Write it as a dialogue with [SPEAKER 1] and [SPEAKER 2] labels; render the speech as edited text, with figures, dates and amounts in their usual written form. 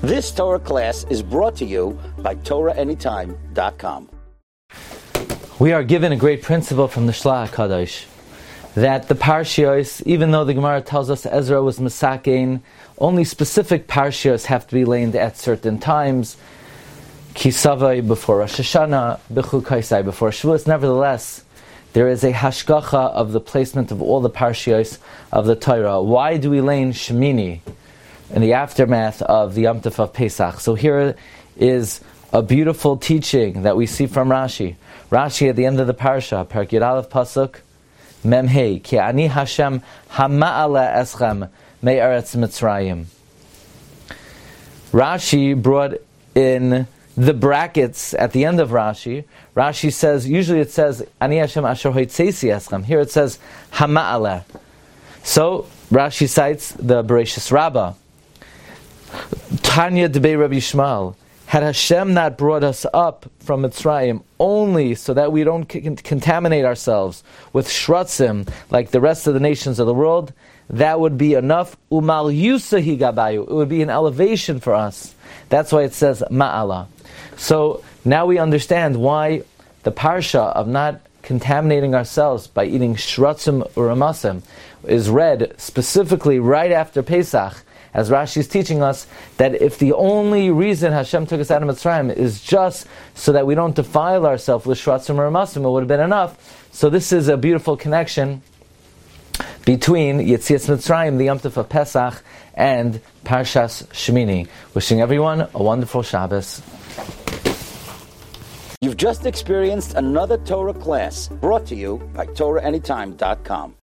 [SPEAKER 1] This Torah class is brought to you by TorahAnytime.com.
[SPEAKER 2] We are given a great principle from the Shlach HaKadosh, that the Parshios, even though the Gemara tells us Ezra was Mesakein, only specific Parshios have to be learned at certain times. Kisavai before Rosh Hashanah, B'chul Kaisai before Shavuos. Nevertheless, there is a hashgacha of the placement of all the Parshios of the Torah. Why do we learn Shemini in the aftermath of the Yom Tov of Pesach? So here is a beautiful teaching that we see from Rashi. Rashi at the end of the Parsha, Perek Yud Aleph Pasuk Mem Hey, Ki Ani Hashem Hama'ala Eschem Me'eretz Mitzrayim. Rashi brought in the brackets at the end of Rashi. Rashi says, usually it says Ani Hashem Asher Hoitzeisi Eschem. Here it says Hama'ala. So Rashi cites the Bereshis Rabbah. Tanya Debei Rabbi Yishmael. Had Hashem not brought us up from Mitzrayim only so that we don't contaminate ourselves with shratzim like the rest of the nations of the world, that would be enough. Umal yusahi gabayu. It would be an elevation for us. That's why it says ma'ala. So now we understand why the parsha of not contaminating ourselves by eating shratzim uramasim is read specifically right after Pesach, as Rashi is teaching us that if the only reason Hashem took us out of Mitzrayim is just so that we don't defile ourselves with shratzim or masim, it would have been enough. So this is a beautiful connection between Yetzias Mitzrayim, the Yom Tov of Pesach, and Parshas Shemini. Wishing everyone a wonderful Shabbos.
[SPEAKER 1] You've just experienced another Torah class brought to you by TorahAnytime.com.